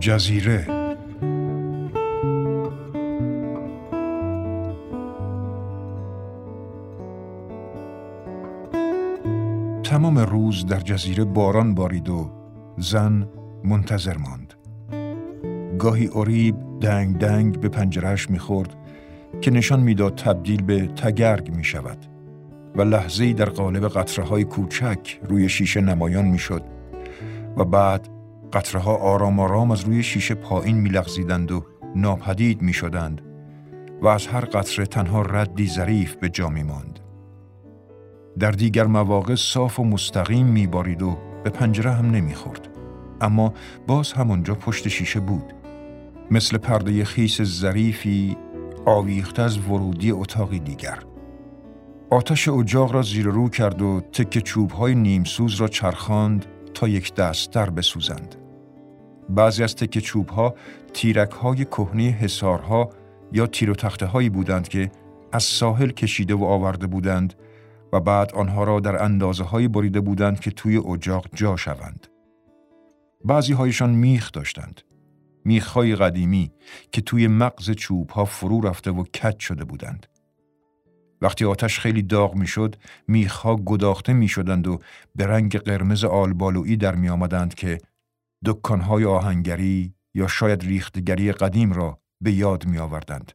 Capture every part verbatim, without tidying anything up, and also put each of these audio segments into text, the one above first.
جزیره. تمام روز در جزیره باران بارید و زن منتظر ماند. گاهی اوریب دنگ دنگ به پنجرهش می‌خورد که نشان میداد تبدیل به تگرگ می شود و لحظه‌ای در قالب قطره‌های کوچک روی شیشه نمایان می‌شد و بعد قطره‌ها آرام آرام از روی شیشه پایین می‌لغزیدند و ناپدید می‌شدند و از هر قطره تنها ردی ظریف به جا می‌ماند. در دیگر مواقع صاف و مستقیم می‌بارید و به پنجره هم نمی‌خورد، اما باز همانجا پشت شیشه بود، مثل پرده خیس ظریفی آویخته از ورودی اتاقی دیگر. آتش اجاق را زیر رو کرد و تکه چوب‌های نیمسوز را چرخاند تا یک دست در بسوزند. بعضی از تکه چوب‌ها تیرک‌های کهنه حصارها یا تیر و تخته‌هایی بودند که از ساحل کشیده و آورده بودند و بعد آنها را در اندازه‌های بریده بودند که توی اجاق جا شوند. بعضی هایشان میخ داشتند، میخ‌های قدیمی که توی مغز چوب‌ها فرو رفته و کج شده بودند. وقتی آتش خیلی داغ میشد، میخ‌ها گداخته میشدند و به رنگ قرمز آلبالویی در می آمدند که دکان‌های آهنگری یا شاید ریختگری قدیم را به یاد می آوردند.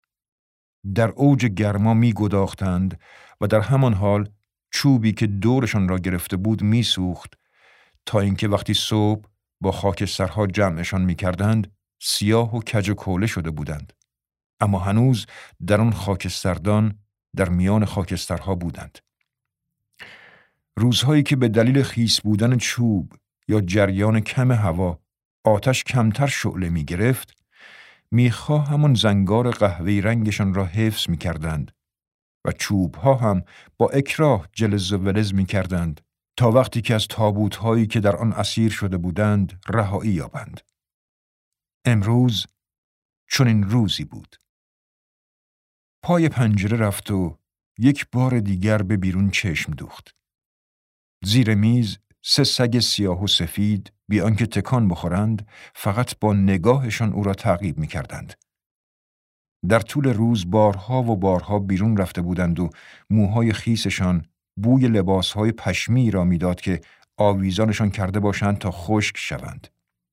در اوج گرما می گداختند و در همان حال چوبی که دورشان را گرفته بود می سوخت تا اینکه وقتی صبح با خاکسترها جمعشان می کردند سیاه و کج و کوله شده بودند. اما هنوز در آن خاکستردان در میان خاکسترها بودند. روزهایی که به دلیل خیس بودن چوب یا جریان کم هوا آتش کمتر شعله می گرفت، میخ‌ها همون زنگار قهوه‌ای رنگشان را حفظ می کردند و چوب‌ها هم با اکراه جلز و ولز می کردند تا وقتی که از تابوت‌هایی که در آن اسیر شده بودند رهایی یابند. امروز چنین روزی بود. پای پنجره رفت و یک بار دیگر به بیرون چشم دوخت. زیر میز سه سگ سیاه و سفید بی آنکه تکان بخورند فقط با نگاهشان او را تعقیب می کردند. در طول روز بارها و بارها بیرون رفته بودند و موهای خیسشان بوی لباسهای پشمی را میداد که آویزانشان کرده باشند تا خشک شوند.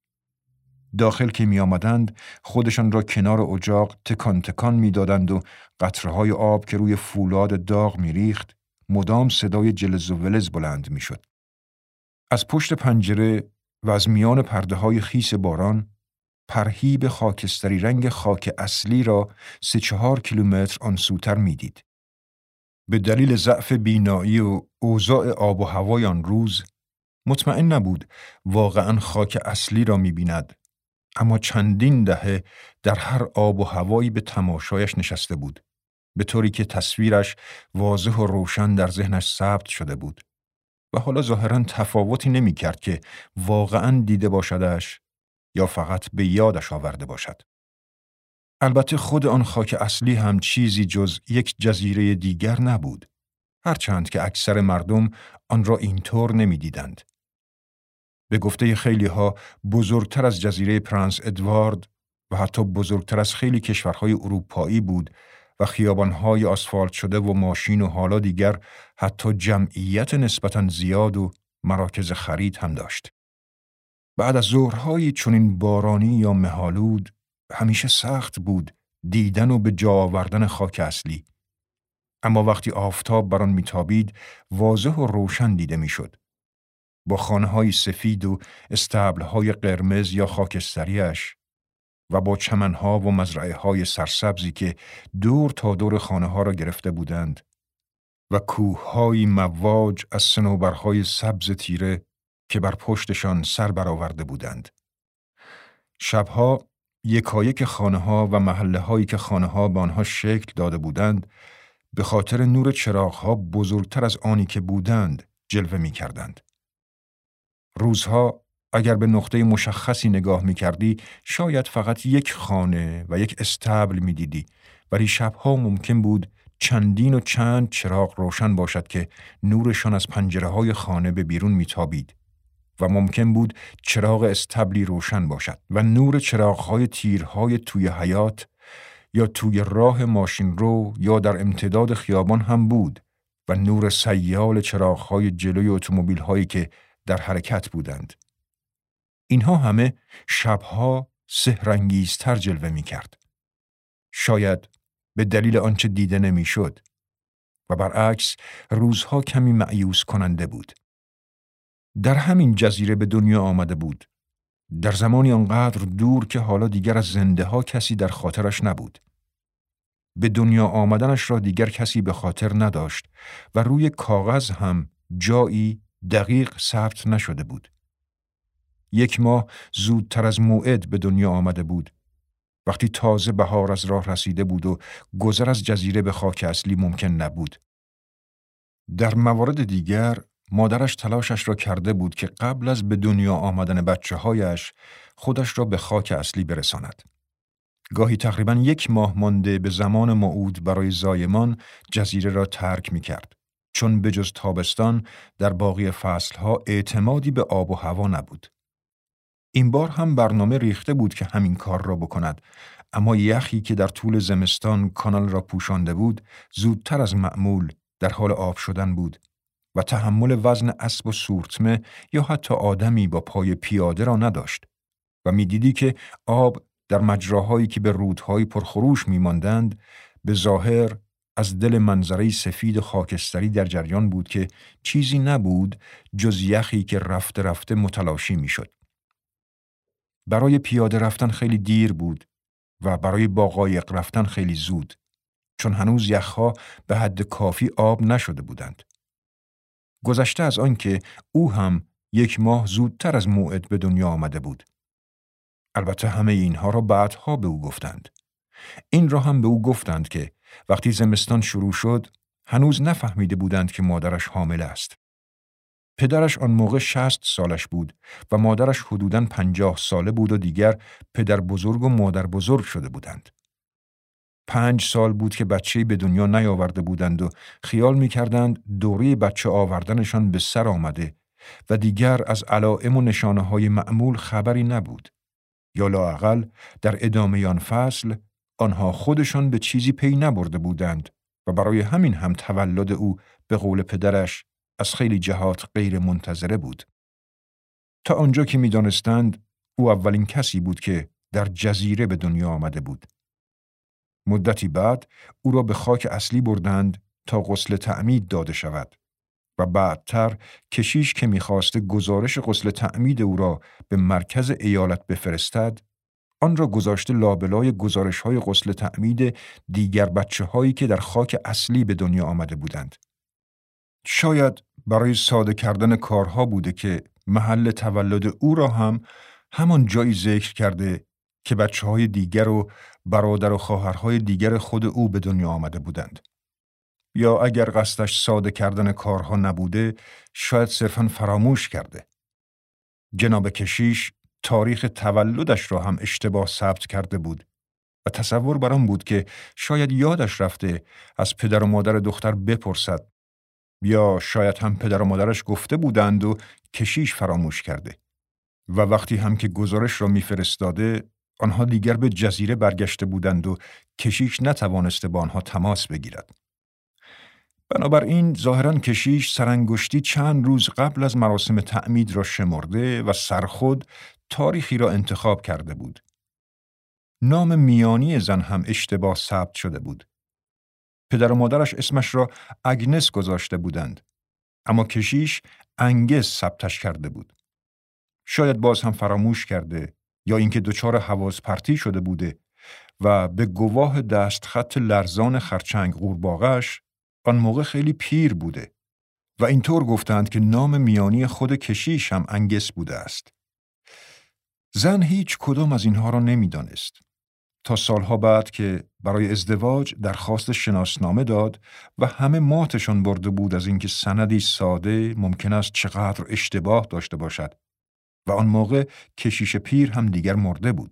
داخل که می آمدند خودشان را کنار اجاق تکان تکان می دادند و قطره‌های آب که روی فولاد داغ می ریخت مدام صدای جلز و ولز بلند می شد. از پشت پنجره و از میان پرده‌های خیس باران پرهیب خاکستری رنگ خاک اصلی را سه چهار کیلومتر آن سوتر می دید. به دلیل ضعف بینایی و اوضاع آب و هوای آن روز مطمئن نبود واقعاً خاک اصلی را می بیند، اما چندین دهه در هر آب و هوایی به تماشایش نشسته بود، به طوری که تصویرش واضح و روشن در ذهنش ثبت شده بود و حالا ظاهراً تفاوتی نمی کرد که واقعاً دیده باشدش یا فقط به یادش آورده باشد. البته خود آن خاک اصلی هم چیزی جز یک جزیره دیگر نبود، هرچند که اکثر مردم آن را اینطور نمی دیدند. به گفته خیلی ها بزرگتر از جزیره پرنس ادوارد و حتی بزرگتر از خیلی کشورهای اروپایی بود و خیابانهای آسفالت شده و ماشین و حالا دیگر حتی جمعیت نسبتاً زیاد و مراکز خرید هم داشت. بعد از ظهرهای چنین بارانی یا مه‌آلود همیشه سخت بود دیدن و به جا آوردن خاک اصلی، اما وقتی آفتاب بر آن میتابید واضح و روشن دیده میشد، با خانه‌های سفید و استبل‌های قرمز یا خاکستریش و با چمن‌ها و مزرعه‌های سرسبزی که دور تا دور خانه‌ها را گرفته بودند و کوه‌های مواج از صنوبرهای سبز تیره که بر پشتشان سر برآورده بودند. شبها یکایک خانه‌ها و محله‌هایی که خانه‌ها به آنها شکل داده بودند به خاطر نور چراغ‌ها بزرگتر از آنی که بودند جلوه می‌کردند. روزها اگر به نقطه مشخصی نگاه می‌کردی شاید فقط یک خانه و یک استبل می‌دیدی، ولی شبها ممکن بود چندین و چند چراغ روشن باشد که نورشان از پنجره‌های خانه به بیرون می‌تابید و ممکن بود چراغ استبلی روشن باشد و نور چراغ‌های تیرهای توی حیاط یا توی راه ماشین رو یا در امتداد خیابان هم بود و نور سیال چراغ‌های جلوی اتومبیل‌هایی که در حرکت بودند. اینها همه شبها سحرانگیزتر جلوه می‌کرد. شاید به دلیل آنچه دیده نمی‌شد و برعکس روزها کمی مأیوس کننده بود. در همین جزیره به دنیا آمده بود. در زمانی آنقدر دور که حالا دیگر از زنده ها کسی در خاطرش نبود. به دنیا آمدنش را دیگر کسی به خاطر نداشت و روی کاغذ هم جایی دقیق ثبت نشده بود. یک ماه زودتر از موعد به دنیا آمده بود. وقتی تازه بهار از راه رسیده بود و گذر از جزیره به خاک اصلی ممکن نبود. در موارد دیگر مادرش تلاشش را کرده بود که قبل از به دنیا آمدن بچه هایش خودش را به خاک اصلی برساند. گاهی تقریباً یک ماه مانده به زمان موعود برای زایمان جزیره را ترک می کرد. چون به جز تابستان در باقی فصلها اعتمادی به آب و هوا نبود. این بار هم برنامه ریخته بود که همین کار را بکند، اما یخی که در طول زمستان کانال را پوشانده بود زودتر از معمول در حال آب شدن بود و تحمل وزن اسب و سورتمه یا حتی آدمی با پای پیاده را نداشت و می‌دیدی که آب در مجراهایی که به رودهای پرخروش می‌ماندند به ظاهر از دل منظره سفید خاکستری در جریان بود که چیزی نبود جز یخی که رفته رفته متلاشی می‌شد. برای پیاده رفتن خیلی دیر بود و برای با قایق رفتن خیلی زود، چون هنوز یخها به حد کافی آب نشده بودند. گذشته از آن که او هم یک ماه زودتر از موعد به دنیا آمده بود. البته همه اینها را بعدها به او گفتند. این را هم به او گفتند که وقتی زمستان شروع شد هنوز نفهمیده بودند که مادرش حامل است. پدرش آن موقع شصت سالش بود و مادرش حدوداً پنجاه ساله بود و دیگر پدر بزرگ و مادر بزرگ شده بودند. پنج سال بود که بچه‌ای به دنیا نیاورده بودند و خیال می‌کردند دوره بچه آوردنشان به سر آمده و دیگر از علائم و نشانه‌های معمول خبری نبود. یا لااقل در ادامه آن فصل آنها خودشان به چیزی پی نبرده بودند و برای همین هم تولد او به قول پدرش از خیلی جهات غیر منتظره بود. تا آنجا که می دانستند او اولین کسی بود که در جزیره به دنیا آمده بود. مدتی بعد او را به خاک اصلی بردند تا غسل تعمید داده شود و بعدتر کشیش که می‌خواسته گزارش غسل تعمید او را به مرکز ایالت بفرستد، آن را گذاشته لابلای گزارش‌های غسل تعمید دیگر بچه‌هایی که در خاک اصلی به دنیا آمده بودند. شاید برای ساده کردن کارها بوده که محل تولد او را هم همان جایی ذکر کرده که بچه‌های دیگر و برادر و خواهرهای دیگر خود او به دنیا آمده بودند. یا اگر قصدش ساده کردن کارها نبوده، شاید صرفاً فراموش کرده. جناب کشیش تاریخ تولدش را هم اشتباه ثبت کرده بود و تصور بر آن بود که شاید یادش رفته از پدر و مادر دختر بپرسد، یا شاید هم پدر و مادرش گفته بودند و کشیش فراموش کرده و وقتی هم که گزارش را میفرستاده آنها دیگر به جزیره برگشته بودند و کشیش نتوانسته با آنها تماس بگیرد. بنابراین ظاهراً کشیش سرانگشتی چند روز قبل از مراسم تعمید را شمرده و سرخود تاریخی را انتخاب کرده بود. نام میانی زن هم اشتباه ثبت شده بود. پدر و مادرش اسمش را اگنس گذاشته بودند، اما کشیش انگس ثبتش کرده بود. شاید باز هم فراموش کرده یا اینکه دچار حواس پرتی شده بوده و به گواه دستخط لرزان خرچنگ قورباغه‌اش آن موقع خیلی پیر بوده و اینطور گفتند که نام میانی خود کشیش هم انگس بوده است. زن هیچ کدام از اینها را نمی‌دانست تا سالها بعد که برای ازدواج درخواست شناسنامه داد و همه ماتشان برده بود از اینکه سندی ساده ممکن است چقدر اشتباه داشته باشد و آن موقع کشیش پیر هم دیگر مرده بود.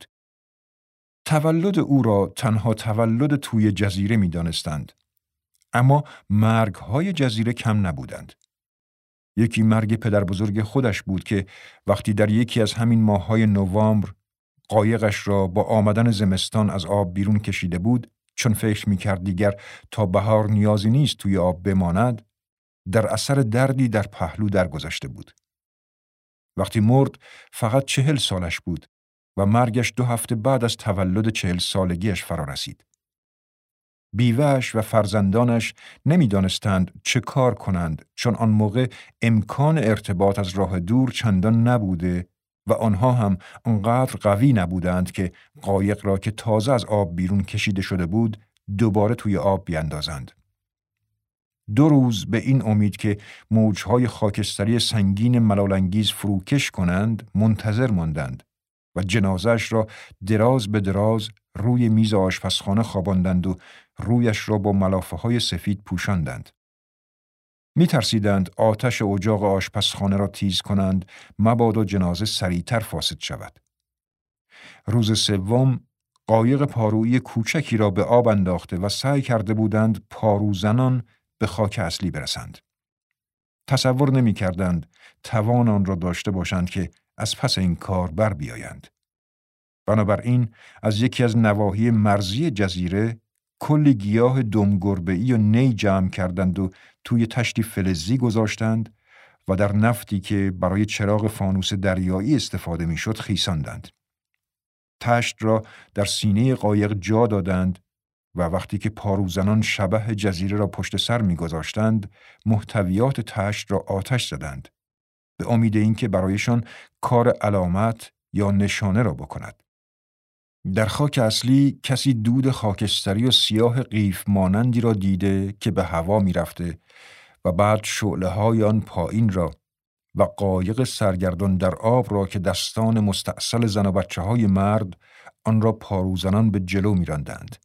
تولد او را تنها تولد توی جزیره می دانستند. اما مرگ‌های جزیره کم نبودند. یکی مرگ پدر بزرگ خودش بود که وقتی در یکی از همین ماه‌های نوامبر قایقش را با آمدن زمستان از آب بیرون کشیده بود، چون فکر می‌کرد دیگر تا بهار نیازی نیست توی آب بماند، در اثر دردی در پهلو درگذشته بود. وقتی مرد فقط چهل سالش بود و مرگش دو هفته بعد از تولد چهل سالگیش فرا رسید. بیوه‌اش و فرزندانش نمی‌دانستند چه کار کنند، چون آن موقع امکان ارتباط از راه دور چندان نبوده و آنها هم آنقدر قوی نبودند که قایق را که تازه از آب بیرون کشیده شده بود دوباره توی آب بیاندازند. دو روز به این امید که موجهای خاکستری سنگین ملال‌انگیز فروکش کنند منتظر ماندند و جنازه‌اش را دراز به دراز روی میز آشپزخانه خواباندند و رویش را با ملافه‌های سفید پوشاندند. می ترسیدند آتش اجاق آشپزخانه را تیز کنند مبادا جنازه سریعتر فاسد شود. روز سوم قایق پارویی کوچکی را به آب انداخته و سعی کرده بودند پاروزنان به خاک اصلی برسند. تصور نمی کردند توان آن را داشته باشند که از پس این کار بر بیایند. بنابراین از یکی از نواحی مرزی جزیره کلی گیاه دمگربه‌ای و نی جمع کردند و توی تشتی فلزی گذاشتند و در نفتی که برای چراغ فانوس دریایی استفاده می‌شد خیساندند. تشت را در سینه قایق جا دادند و وقتی که پاروزنان شبح جزیره را پشت سر می‌گذاشتند، محتویات تشت را آتش زدند، به امید اینکه برایشان کار علامت یا نشانه را بکند. در خاک اصلی کسی دود خاکستری و سیاه قیف مانندی را دیده که به هوا می رفته و بعد شعله‌های آن پایین را و قایق سرگردان در آب را که دستان مستعسل زن و بچه های مرد آن را پاروزنان به جلو می راندند.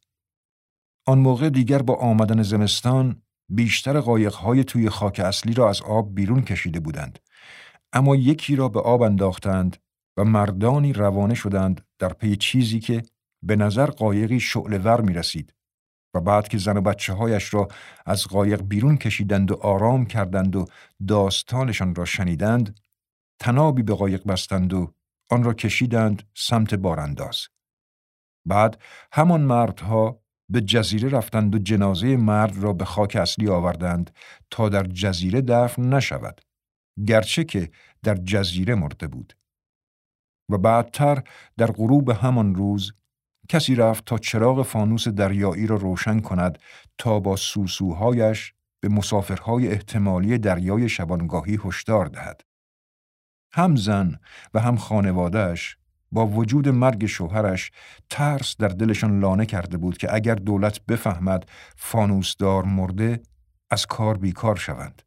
آن موقع دیگر با آمدن زمستان بیشتر قایق‌های توی خاک اصلی را از آب بیرون کشیده بودند، اما یکی را به آب انداختند و مردانی روانه شدند در پی چیزی که به نظر قایقی شعله‌ور می رسید و بعد که زن و بچه هایش را از قایق بیرون کشیدند و آرام کردند و داستانشان را شنیدند، تنابی به قایق بستند و آن را کشیدند سمت بارانداز. بعد همان مردها به جزیره رفتند و جنازه مرد را به خاک اصلی آوردند تا در جزیره دفن نشود، گرچه که در جزیره مرده بود. و بعدتر در غروب همان روز کسی رفت تا چراغ فانوس دریایی را روشن کند تا با سوسوهایش به مسافرهای احتمالی دریای شبانگاهی هشدار دهد. هم زن و هم خانواده‌اش با وجود مرگ شوهرش ترس در دلشان لانه کرده بود که اگر دولت بفهمد فانوسدار مرده از کار بیکار شوند.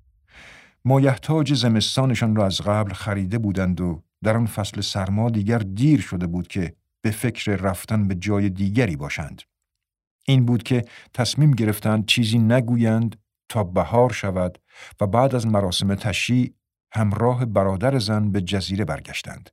مایحتاج زمستانشان را از قبل خریده بودند و در آن فصل سرما دیگر دیر شده بود که به فکر رفتن به جای دیگری باشند. این بود که تصمیم گرفتند چیزی نگویند تا بهار شود و بعد از مراسم تشییع همراه برادر زن به جزیره برگشتند.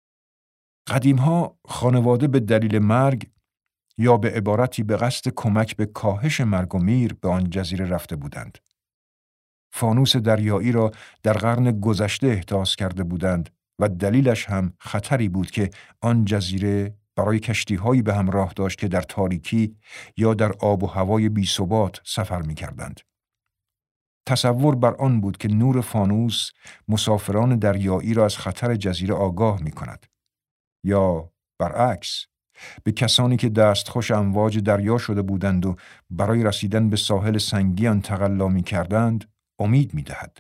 قدیمها خانواده به دلیل مرگ یا به عبارتی به قصد کمک به کاهش مرگ و میر به آن جزیره رفته بودند. فانوس دریایی را در قرن گذشته احداث کرده بودند و دلیلش هم خطری بود که آن جزیره برای کشتی‌هایی به همراه داشت که در تاریکی یا در آب و هوای بی‌ثبات سفر می‌کردند. تصور بر آن بود که نور فانوس مسافران دریایی را از خطر جزیره آگاه می‌کند. یا برعکس، به کسانی که دستخوش امواج دریا شده بودند و برای رسیدن به ساحل سنگی آن تقلا می‌کردند، امید می‌دهد.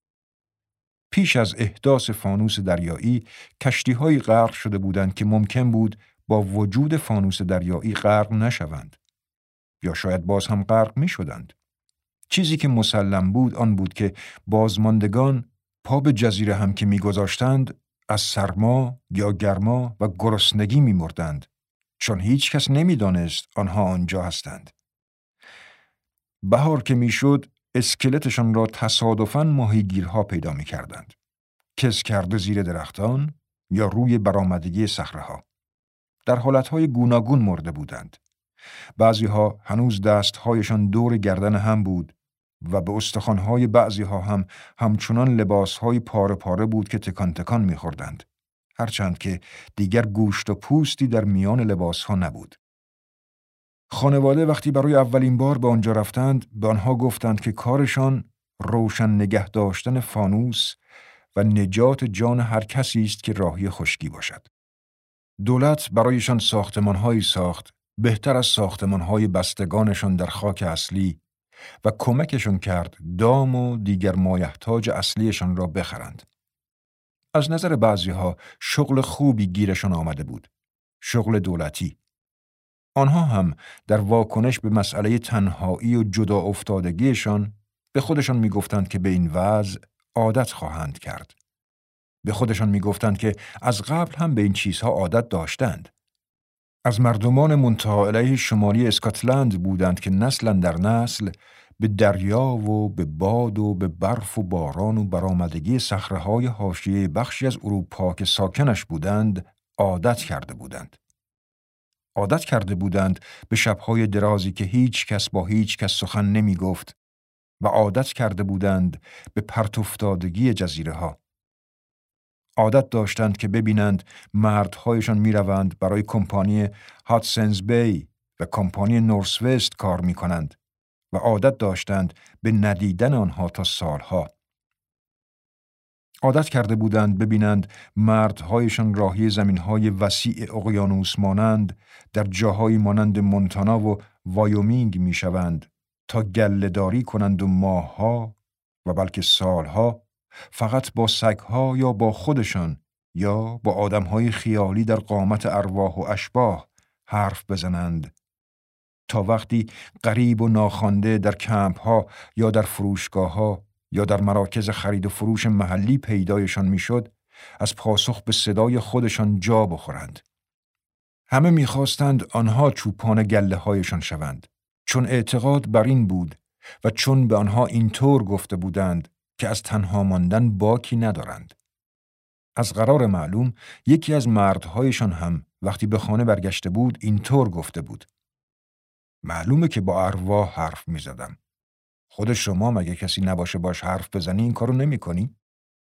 پیش از احداث فانوس دریایی، کشتی‌هایی غرق شده بودند که ممکن بود با وجود فانوس دریایی غرق نشوند. یا شاید باز هم غرق می‌شدند. چیزی که مسلم بود آن بود که بازماندگان پا به جزیره هم که می‌گذاشتند از سرما یا گرما و گرسنگی می‌مردند، چون هیچ کس نمی‌دانست آنها آنجا هستند. بهار که می‌شد، اسکلتشان را تصادفاً ماهیگیرها پیدا می‌کردند، کز کرده زیر درختان یا روی برآمدگی صخره‌ها. در حالتهای گوناگون مرده بودند. بعضی‌ها هنوز دست‌هایشان دور گردن هم بود و به استخوان‌های بعضی‌ها هم همچنان لباس‌های پاره پاره بود که تکان تکان می‌خوردند، هرچند که دیگر گوشت و پوستی در میان لباس‌ها نبود. خانواده وقتی برای اولین بار به آنجا رفتند، به آنها گفتند که کارشان روشن نگه داشتن فانوس و نجات جان هر کسی است که راهی خشکی باشد. دولت برایشان ساختمان‌هایی ساخت، بهتر از ساختمان‌های بستگانشان در خاک اصلی، و کمکشان کرد دام و دیگر مایحتاج اصلیشان را بخرند. از نظر بعضی‌ها شغل خوبی گیرشان آمده بود، شغل دولتی. آنها هم در واکنش به مسئله تنهایی و جدا افتادگیشان به خودشان می‌گفتند که به این وضع عادت خواهند کرد. به خودشان می‌گفتند که از قبل هم به این چیزها عادت داشتند. از مردمان منتهی علیه شمالی اسکاتلند بودند که نسلا در نسل به دریا و به باد و به برف و باران و برآمدگی صخره‌های حاشیه بخشی از اروپا که ساکنش بودند عادت کرده بودند. عادت کرده بودند به شب‌های درازی که هیچ کس با هیچ کس سخن نمی گفت و عادت کرده بودند به پرت افتادگی جزیره‌ها. عادت داشتند که ببینند مردهایشان می روند برای کمپانی هاتسنز بی و کمپانی نورس وست کار می کنند و عادت داشتند به ندیدن آنها تا سالها. عادت کرده بودند ببینند مردهایشان راهی زمینهای وسیع اقیانوس مانند در جاهایی مانند مونتانا و وایومینگ می شوند تا گله‌داری کنند و ماهها و بلکه سالها فقط با سگها یا با خودشان یا با آدمهای خیالی در قامت ارواح و اشباح حرف بزنند تا وقتی غریب و ناخوانده در کمپ‌ها یا در فروشگاه‌ها یا در مراکز خرید و فروش محلی پیدایشان میشد، از پاسخ به صدای خودشان جا بخورند. همه می‌خواستند آنها چوپان گله‌هایشان شوند، چون اعتقاد بر این بود و چون به آنها اینطور گفته بودند که از تنها ماندن باکی ندارند. از قرار معلوم یکی از مردهایشان هم وقتی به خانه برگشته بود اینطور گفته بود: معلومه که با ارواح حرف می زدم. خود شما مگه کسی نباشه باش حرف بزنی این کارو نمی کنی؟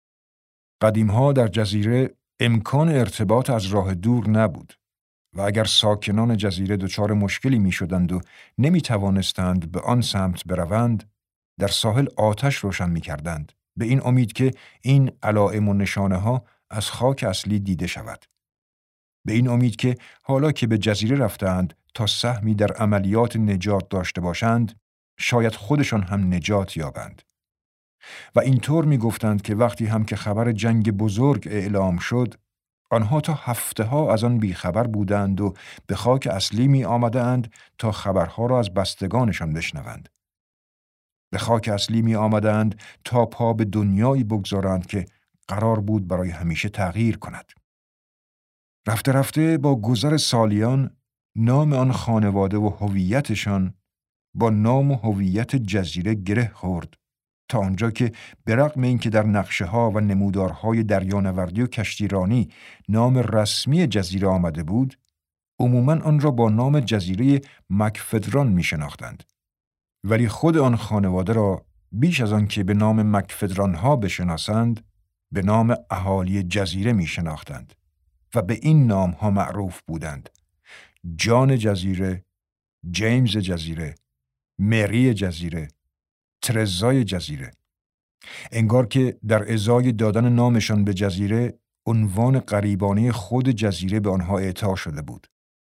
قدیمها در جزیره امکان ارتباط از راه دور نبود و اگر ساکنان جزیره دچار مشکلی می شدند و نمی توانستند به آن سمت بروند، در ساحل آتش روشن می کردند به این امید که این علائم و نشانه ها از خاک اصلی دیده شود. به این امید که حالا که به جزیره رفتند تا سهمی در عملیات نجات داشته باشند، شاید خودشان هم نجات یابند. و اینطور می گفتند که وقتی هم که خبر جنگ بزرگ اعلام شد، آنها تا هفته ها از آن بیخبر بودند و به خاک اصلی می آمدند تا خبرها را از بستگانشان بشنوند. به خاک اصلی می آمدند تا پا به دنیایی بگذارند که قرار بود برای همیشه تغییر کند. رفته رفته با گذر سالیان نام آن خانواده و هویتشان با نام و هویت جزیره گره خورد تا آنجا که به رغم اینکه در نقشه ها و نمودارهای دریانوردی و کشتیرانی نام رسمی جزیره آمده بود، عموماً آن را با نام جزیره مکفدران می شناختند. ولی خود آن خانواده را بیش از آن که به نام مکفدران ها بشناسند، به نام اهالی جزیره می شناختند و به این نام ها معروف بودند: جان جزیره، جیمز جزیره، مری جزیره، ترزای جزیره. انگار که در ازای دادن نامشان به جزیره، عنوان غریبانه خود جزیره به آنها اعطا شده بود.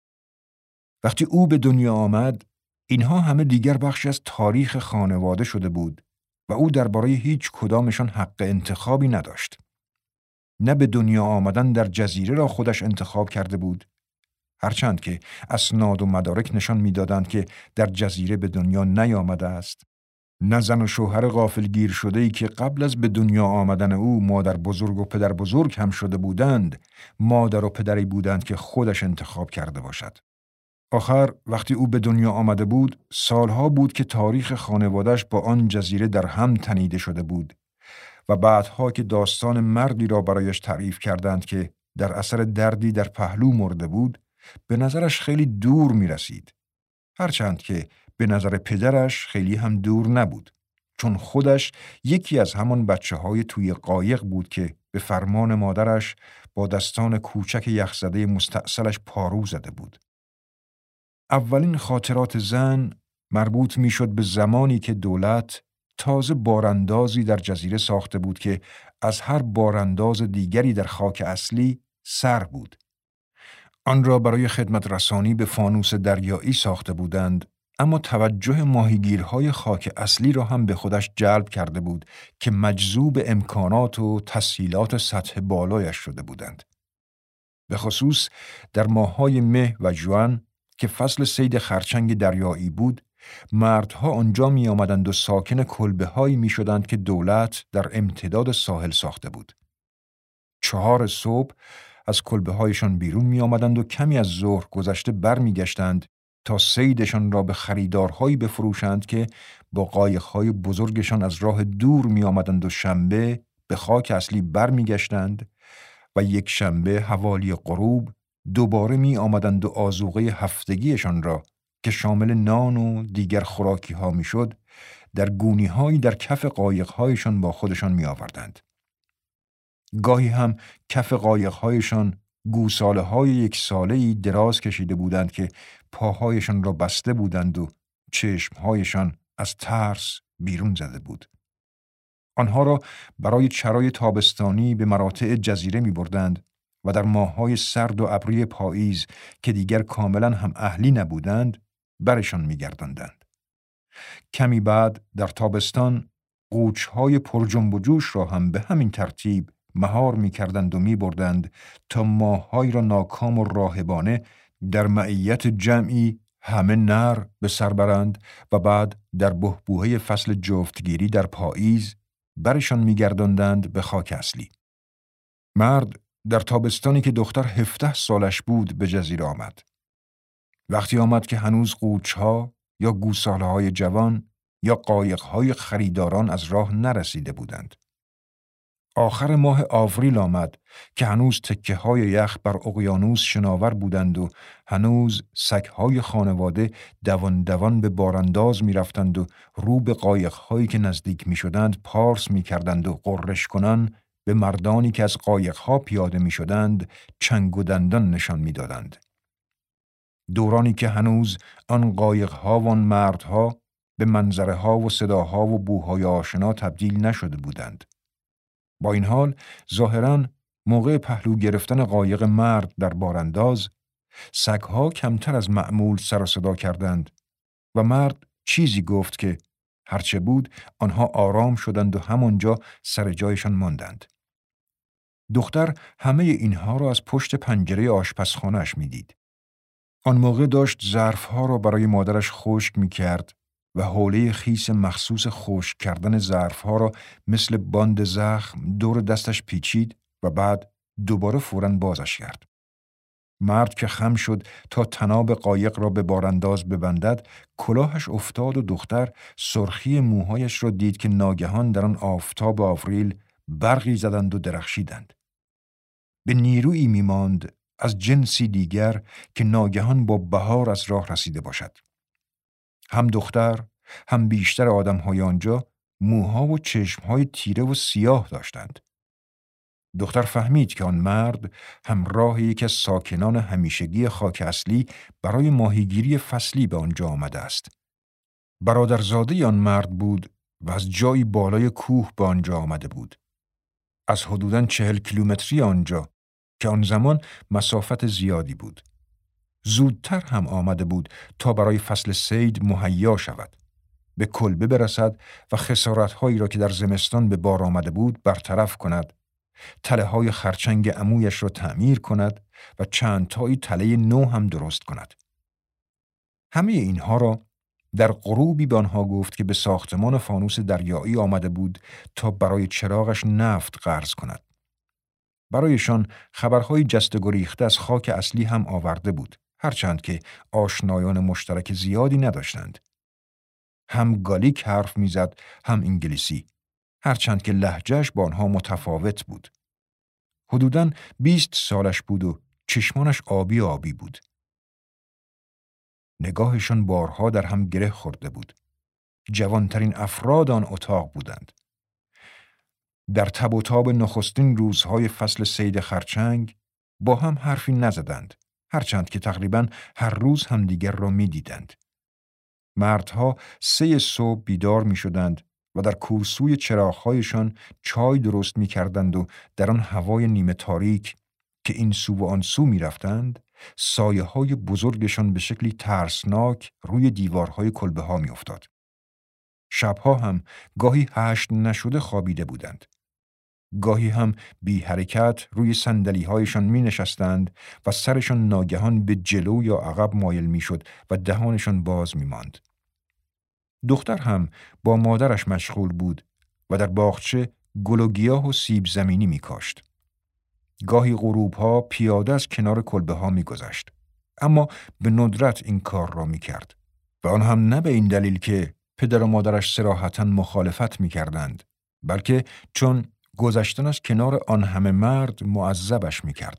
وقتی او به دنیا آمد، اینها همه دیگر بخشی از تاریخ خانواده شده بود و او درباره هیچ کدامشان حق انتخابی نداشت. نه به دنیا آمدن در جزیره را خودش انتخاب کرده بود، هرچند که اسناد و مدارک نشان می‌دادند که در جزیره به دنیا نیامده است، نه زن و شوهر غافلگیر شده‌ای که قبل از به دنیا آمدن او مادر بزرگ و پدر بزرگ هم شده بودند، مادر و پدری بودند که خودش انتخاب کرده باشد. آخر وقتی او به دنیا آمده بود، سالها بود که تاریخ خانواده‌اش با آن جزیره در هم تنیده شده بود و بعدها که داستان مردی را برایش تعریف کردند که در اثر دردی در پهلو مرده بود، به نظرش خیلی دور می رسید. هرچند که به نظر پدرش خیلی هم دور نبود. چون خودش یکی از همان بچه های توی قایق بود که به فرمان مادرش با دستان کوچک یخزده مستأصلش پارو زده بود. اولین خاطرات زن مربوط می شد به زمانی که دولت تازه باراندازی در جزیره ساخته بود که از هر بارانداز دیگری در خاک اصلی سر بود. آن را برای خدمت رسانی به فانوس دریایی ساخته بودند، اما توجه ماهیگیرهای خاک اصلی را هم به خودش جلب کرده بود که مجذوب امکانات و تسهیلات سطح بالایش شده بودند. به خصوص در ماه‌های مه و ژوئن که فصل صید خرچنگ دریایی بود، مردها آنجا می آمدند و ساکن کلبه هایی می شدند که دولت در امتداد ساحل ساخته بود. چهار صبح از کلبه هایشان بیرون می آمدند و کمی از ظهر گذشته بر می گشتند تا صیدشان را به خریدارهایی بفروشند که با قایق‌های بزرگشان از راه دور می آمدند و شنبه به خاک اصلی بر می گشتند و یک شنبه حوالی غروب دوباره می آمدند و آذوقه هفتگیشان را که شامل نان و دیگر خوراکی ها می شد در گونی هایی در کف قایق هایشان با خودشان می آوردند. گاهی هم کف قایق هایشان گوساله های یک ساله‌ای دراز کشیده بودند که پاهایشان را بسته بودند و چشمهایشان از ترس بیرون زده بود. آنها را برای چرای تابستانی به مراتع جزیره می بردند و در ماه‌های سرد و ابری پاییز که دیگر کاملا هم اهلی نبودند برشان می گرداندند. کمی بعد در تابستان قوچهای پر جنب و جوش را هم به همین ترتیب مهار می کردند و می بردند تا ماه‌هایی را ناکام و راهبانه در معیت جمعی همه نر به سر برند و بعد در بحبوحه فصل جفتگیری در پاییز برشان می گرداندند به خاک اصلی. مرد در تابستانی که دختر هفده سالش بود به جزیره آمد. وقتی آمد که هنوز قوچها یا گوساله های جوان یا قایق های خریداران از راه نرسیده بودند. آخر ماه آوریل آمد که هنوز تکه های یخ بر اقیانوس شناور بودند و هنوز سگ های خانواده دوان دوان به بارانداز می رفتند و رو به قایق هایی که نزدیک می شدند پارس می کردند و قررش کنان به مردانی که از قایق ها پیاده می شدند چنگ و دندان نشان می دادند. دورانی که هنوز آن قایق ها و آن مردها به منظره ها و صداها و بوهای آشنا تبدیل نشده بودند. با این حال ظاهراً موقع پهلو گرفتن قایق مرد در بارانداز سگها کمتر از معمول سر و صدا کردند و مرد چیزی گفت که هرچه بود آنها آرام شدند و همانجا سر جایشان ماندند. دختر همه اینها را از پشت پنجره آشپزخانه‌اش می‌دید. آن موقع داشت ظرفها را برای مادرش خشک می‌کرد و حوله خیس مخصوص خشک کردن ظرفها را مثل باند زخم دور دستش پیچید و بعد دوباره فوراً بازش کرد. مرد که خم شد تا تناب قایق را به بارانداز ببندد، کلاهش افتاد و دختر سرخی موهایش را دید که ناگهان در آن آفتاب آوریل برقی زدند و درخشیدند. به نیرویی می‌ماند از جنسی دیگر که ناگهان با بهار از راه رسیده باشد. هم دختر هم بیشتر آدم‌های آنجا موها و چشم‌های تیره و سیاه داشتند. دختر فهمید که آن مرد همراه یکی از ساکنان همیشگی خاک اصلی برای ماهیگیری فصلی به آنجا آمده است. برادرزاده آن مرد بود و از جایی بالای کوه به آنجا آمده بود. از حدوداً چهل کیلومتری آنجا که آن زمان مسافت زیادی بود. زودتر هم آمده بود تا برای فصل صید مهیا شود. به کلبه برسد و خسارت‌هایی را که در زمستان به بار آمده بود برطرف کند. تله های خرچنگ عمویش را تعمیر کند و چند تایی تله نو هم درست کند. همه اینها را در غروبی به آنها گفت که به ساختمان فانوس دریایی آمده بود تا برای چراغش نفت قرض کند. برایشان خبرهای جست و گریخته از خاک اصلی هم آورده بود، هرچند که آشنایان مشترک زیادی نداشتند. هم گالیک حرف میزد، هم انگلیسی، هرچند که لهجهش با آنها متفاوت بود. حدوداً بیست سالش بود و چشمانش آبی آبی بود. نگاهشان بارها در هم گره خورده بود. جوانترین افراد آن اتاق بودند. در تب و تاب نخستین روزهای فصل صید خرچنگ با هم حرفی نزدند، هرچند که تقریباً هر روز همدیگر را می دیدند. مردها سه صبح بیدار می شدند و در کورسوی چراغ‌هایشان چای درست می کردند و در آن هوای نیمه تاریک که این سو و آن سو می رفتند، سایه های بزرگشان به شکلی ترسناک روی دیوارهای کلبه ها می افتاد. شبها هم گاهی هشت نشده خوابیده بودند. گاهی هم بی حرکت روی صندلی هایشان می نشستند و سرشان ناگهان به جلو یا عقب مایل می شد و دهانشان باز می ماند. دختر هم با مادرش مشغول بود و در باغچه گل و گیاه و سیب زمینی می کاشت. گاهی غروبها پیاده از کنار کلبه ها می گذشت. اما به ندرت این کار را می کرد و آن هم نه به این دلیل که پدر و مادرش صراحتاً مخالفت می کردند، بلکه چون گذشتن از کنار آن همه مرد معذبش می کرد.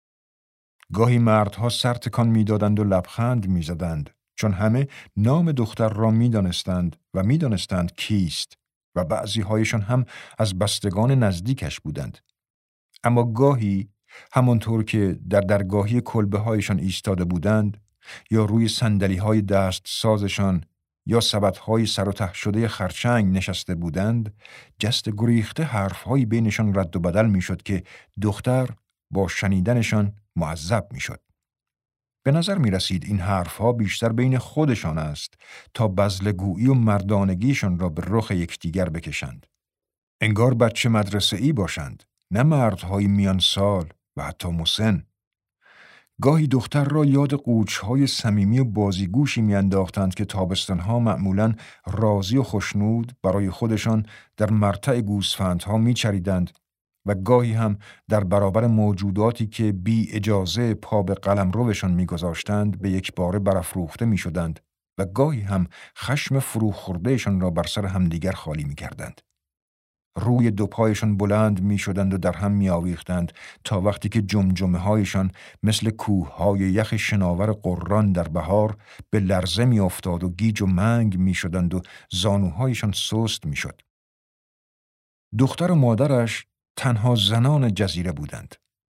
گاهی مردها سر تکان می دادند و لبخند می زدند، چون همه نام دختر را می دانستند و می دانستند کیست و بعضی هایشان هم از بستگان نزدیکش بودند. اما گاهی همانطور که در درگاهی کلبه هایشان ایستاده بودند یا روی صندلی های دست سازشان یا سبد های سر و ته شده خرچنگ نشسته بودند، جست گریخته حرف هایی بینشان رد و بدل می شد که دختر با شنیدنشان معذب می شد. به نظر می رسید این حرف ها بیشتر بین خودشان است تا بزلگویی و مردانگیشان را به رخ یکدیگر بکشند. انگار بچه مدرسه‌ای باشند، نه مردهای میان سال و حتی مسن. گاهی دختر را یاد قوچهای صمیمی و بازیگوشی میانداختند که تابستانها معمولاً راضی و خوشنود برای خودشان در مرتع گوسفندها میچریدند و گاهی هم در برابر موجوداتی که بی اجازه پا به قلمروشان میگذاشتند به یک باره برافروخته میشدند و گاهی هم خشم فروخوردهشان را بر سر همدیگر خالی میکردند. روی دو پایشان بلند می شدند و در هم می آویختند تا وقتی که جمجمه هایشان مثل کوه های یخ شناور قران در بهار به لرزه می افتاد و گیج و منگ می شدند و زانوهایشان سست می شد. دختر و مادرش تنها زنان جزیره بودند.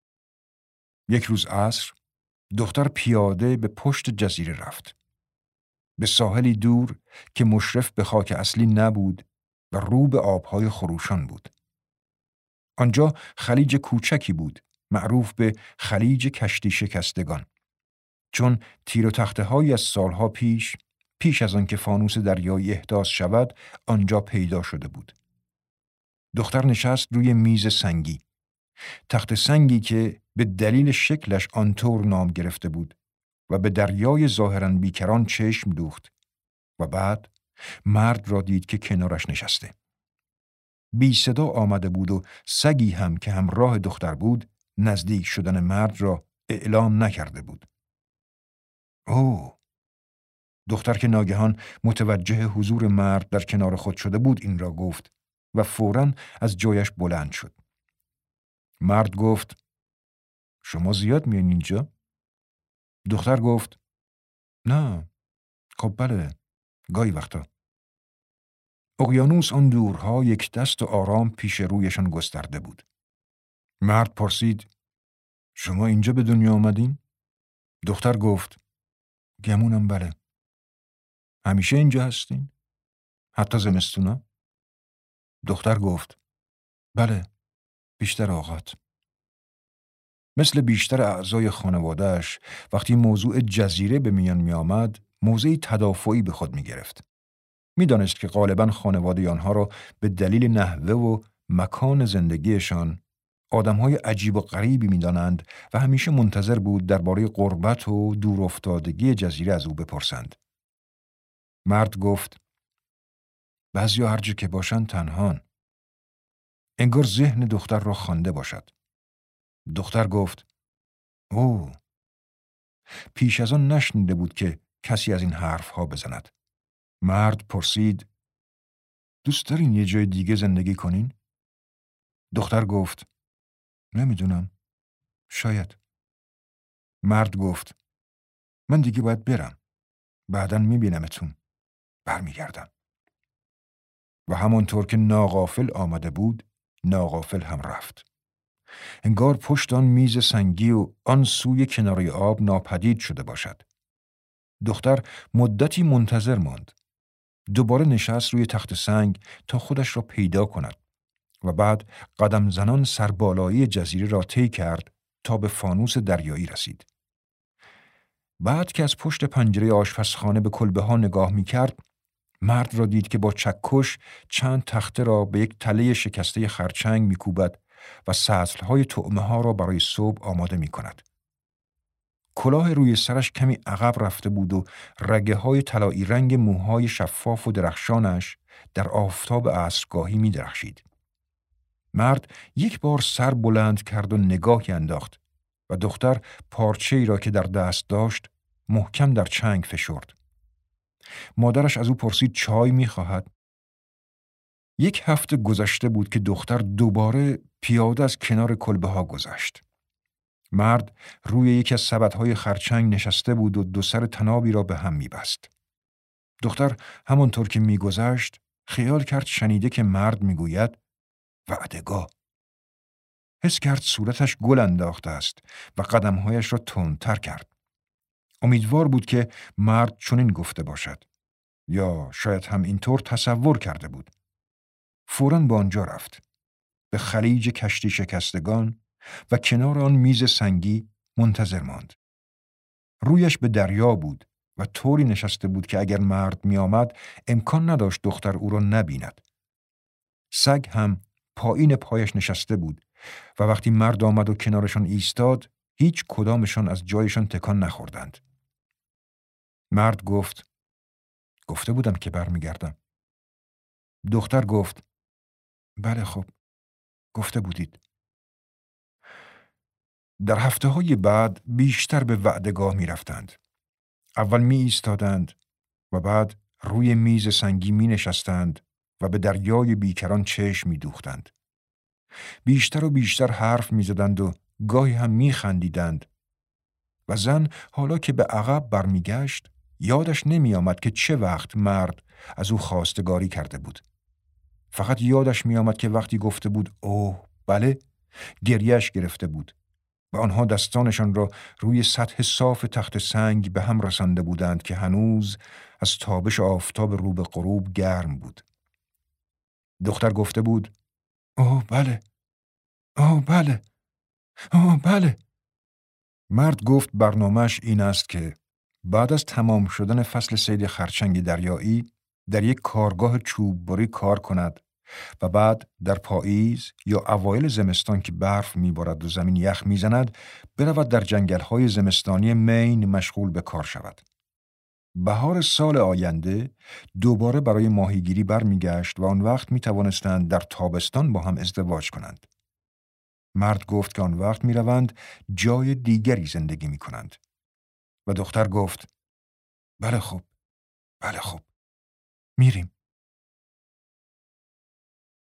یک روز عصر دختر پیاده به پشت جزیره رفت. به ساحلی دور که مشرف به خاک اصلی نبود و رو به آبهای خروشان بود. آنجا خلیج کوچکی بود، معروف به خلیج کشتی شکستگان، چون تیر و تخته های از سالها پیش، پیش از آن که فانوس دریایی احداث شود، آنجا پیدا شده بود. دختر نشست روی میز سنگی، تخت سنگی که به دلیل شکلش آنطور نام گرفته بود و به دریای ظاهراً بیکران چشم دوخت و بعد مرد را دید که کنارش نشسته. بی صدا آمده بود و سگی هم که همراه دختر بود نزدیک شدن مرد را اعلام نکرده بود. اوه! دختر که ناگهان متوجه حضور مرد در کنار خود شده بود این را گفت و فوراً از جایش بلند شد. مرد گفت: شما زیاد میان اینجا؟ دختر گفت: نه، خب بله، گاهی وقتا. اقیانوس آن دورها یک دست و آرام پیش رویشان گسترده بود. مرد پرسید: شما اینجا به دنیا آمدین؟ دختر گفت: گمونم بله. همیشه اینجا هستین؟ حتی زمستونا؟ دختر گفت: بله، بیشتر اوقات. مثل بیشتر اعضای خانواده‌اش وقتی موضوع جزیره به میان می آمد، موضعی تدافعی به خود می گرفت. می دانست که غالباً خانواده آنها را به دلیل نحوه و مکان زندگیشان آدم‌های عجیب و غریبی می دانند و همیشه منتظر بود درباره غربت و دور افتادگی جزیره از او بپرسند. مرد گفت: بعضیا هر جا که باشن تنهان. انگار ذهن دختر را خوانده باشد. دختر گفت: اوه! پیش از آن نشنیده بود که کسی از این حرفها بزند. مرد پرسید: دوست دارین یه جای دیگه زندگی کنین؟ دختر گفت: نمیدونم. شاید. مرد گفت: من دیگه باید برم. بعداً میبینمتون. برمیگردم. و همانطور که ناغافل آمده بود، ناغافل هم رفت. انگار پشت آن میز سنگی و آن سوی کناره آب ناپدید شده باشد. دختر مدتی منتظر ماند. دوباره نشست روی تخت سنگ تا خودش را پیدا کند و بعد قدم زنان سربالایی جزیره را طی کرد تا به فانوس دریایی رسید. بعد که از پشت پنجره آشپزخانه به کلبه ها نگاه می کرد، مرد را دید که با چکش چند تخته را به یک تله شکسته خرچنگ می کوبد و سطل‌های طعمه ها را برای صبح آماده می کند. کلاه روی سرش کمی عقب رفته بود و رگه های طلایی رنگ موهای شفاف و درخشانش در آفتاب عصرگاهی می درخشید. مرد یک بار سر بلند کرد و نگاهی انداخت و دختر پارچه‌ای را که در دست داشت محکم در چنگ فشرد. مادرش از او پرسید چای می خواهد. یک هفته گذشته بود که دختر دوباره پیاده از کنار کلبه ها گذشت. مرد روی یکی از سبدهای خرچنگ نشسته بود و دو سر تنابی را به هم می بست. دختر همانطور که می گذشت خیال کرد شنیده که مرد می گوید وعدگاه. حس کرد صورتش گل انداخته است و قدمهایش را تندتر کرد. امیدوار بود که مرد چنین گفته باشد یا شاید هم اینطور تصور کرده بود. فوراً به آنجا رفت. به خلیج کشتی شکستگان و کنار آن میز سنگی منتظر ماند. رویش به دریا بود و طوری نشسته بود که اگر مرد می آمد امکان نداشت دختر او را نبیند. سگ هم پایین پایش نشسته بود و وقتی مرد آمد و کنارشان ایستاد هیچ کدامشان از جایشان تکان نخوردند. مرد گفت گفته بودم که برمیگردم. دختر گفت بله خب گفته بودید. در هفته های بعد بیشتر به وعدگاه می رفتند. اول می ایستادند و بعد روی میز سنگی می نشستند و به دریای بیکران چشم می دوختند. بیشتر و بیشتر حرف می زدند و گاهی هم می خندیدند و زن حالا که به عقب برمی گشت یادش نمی آمد که چه وقت مرد از او خواستگاری کرده بود. فقط یادش می آمد که وقتی گفته بود اوه بله گریهش گرفته بود و آنها دستانشان را روی سطح صاف تخت سنگ به هم رسانده بودند که هنوز از تابش آفتاب رو به غروب گرم بود. دختر گفته بود اوه بله اوه بله اوه بله. مرد گفت برنامه‌اش این است که بعد از تمام شدن فصل صید خرچنگ دریایی در یک کارگاه چوببری کار کند و بعد در پاییز یا اوایل زمستان که برف میبارد و زمین یخ میزند برود در جنگل‌های زمستانی مین مشغول به کار شود. بهار سال آینده دوباره برای ماهیگیری برمیگشت و آن وقت میتوانستند در تابستان با هم ازدواج کنند. مرد گفت که آن وقت میروند جای دیگری زندگی میکنند و دختر گفت بله خب بله خب میریم.